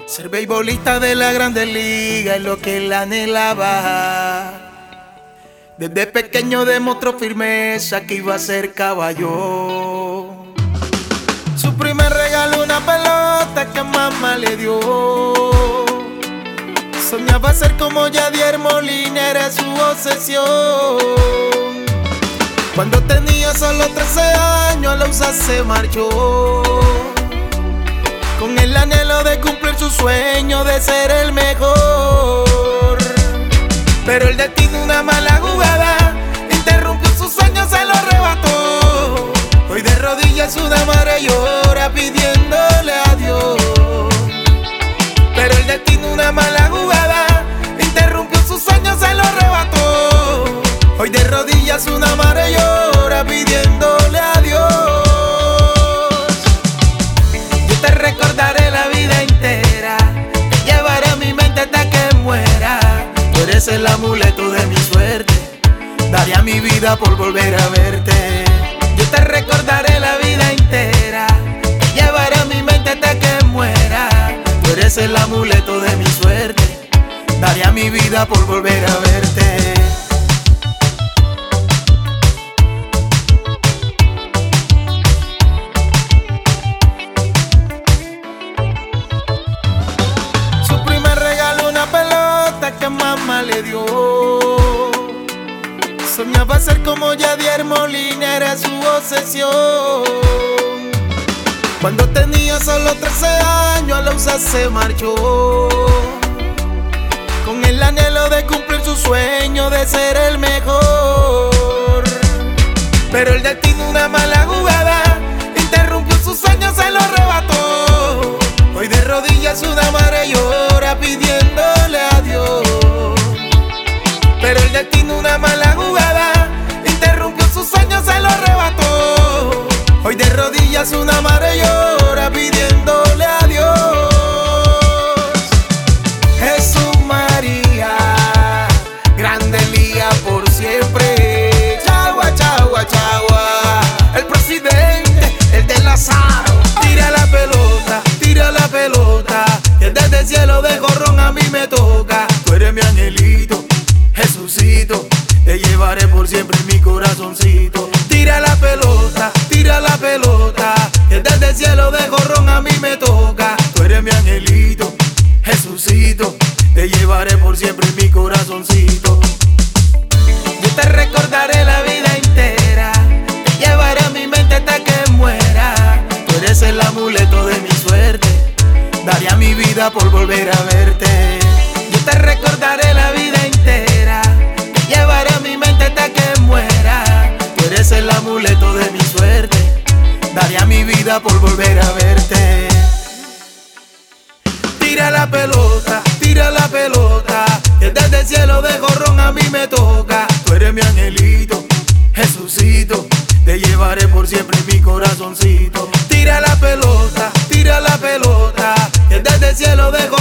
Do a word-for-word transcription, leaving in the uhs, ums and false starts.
Ser beisbolista de la Grandes Ligas es lo que él anhelaba. Desde pequeño demostró firmeza que iba a ser caballo. Su primer regalo, una pelota que mamá le dio. Soñaba ser como Yadier Molina, era su obsesión. Cuando tenía solo trece años, a la U S A se marchó, con el anhelo de cumplir su sueño de ser el mejor. Pero el destino, una mala jugada, interrumpió sus sueños, se lo arrebató. Hoy de rodillas una madre llora pidiéndole a Dios. Pero el destino, una mala jugada, interrumpió sus sueños, se lo arrebató. Hoy de rodillas una madre llora pidiéndole a Dios. Yo te recordaré la vida entera, te llevaré a mi mente hasta que muera. Tú eres el amuleto de mi suerte, daría mi vida por volver a verte. Yo te recordaré la vida entera, te llevaré a mi mente hasta que muera. Tú eres el amuleto de mi suerte, daría mi vida por volver a verte. Su primer regalo, una pelota que mamá le dio. Soñaba ser como Yadier Molina, era su obsesión. Cuando tenía solo trece años, a la U S A se marchó, con el anhelo de cumplir su sueño de ser el mejor. Pero el destino, una mala jugada, interrumpió sus sueños, se lo arrebató. Hoy de rodillas una madre llora pidiéndole a Dios. Pero el destino, una mala jugada, interrumpió sus sueños, se lo arrebató. Hoy de rodillas una madre llora pidiéndole a Dios. Jesús María, Grande Liga por siempre. Chagua, chagua, chagua. El presidente, el de Lázaro. Tira la pelota, tira la pelota, que desde el cielo de jorrón a mí me toca. Tú eres mi angelito, Jesucito, te llevaré por siempre en mi corazoncito. Tira la pelota, tira la pelota, que desde el cielo de jorrón a mí me toca. Tú eres mi angelito, Jesucito, te llevaré por siempre en mi corazoncito. Yo te recordaré la vida entera, te llevaré a mi mente hasta que muera. Tú eres el amuleto de mi suerte, daría mi vida por volver a verte. Yo te recordaré la vida entera, te llevaré a mi mente hasta que muera. Tú eres el amuleto de mi suerte, daría mi vida por volver a verte. Tira la pelota, tira la pelota, que desde el cielo de jorrón a mí me toca. Tú eres mi angelito, Jesucito, te llevaré por siempre en mi corazoncito. Tira la pelota, tira la pelota, que desde el cielo de jorrón